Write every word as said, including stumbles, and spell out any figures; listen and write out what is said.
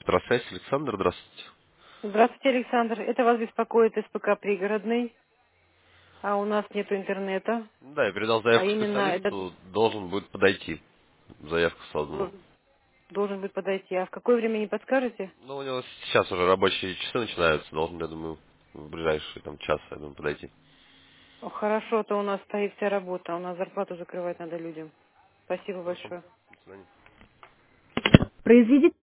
Здравствуйте, Александр, здравствуйте. Здравствуйте, Александр. Это вас беспокоит СПК «Пригородный», а у нас нет интернета. Да, я передал А заявку именно этот специалисту, должен будет подойти. Заявку созданную. должен должен быть подойти. А в какое время не подскажете? Ну, у него сейчас уже рабочие часы начинаются, должен, я думаю, в ближайший там час, я думаю, подойти. О, хорошо, а то у нас стоит вся работа. У нас зарплату закрывать надо людям. Спасибо Хорошо. большое. До свидания. Произведите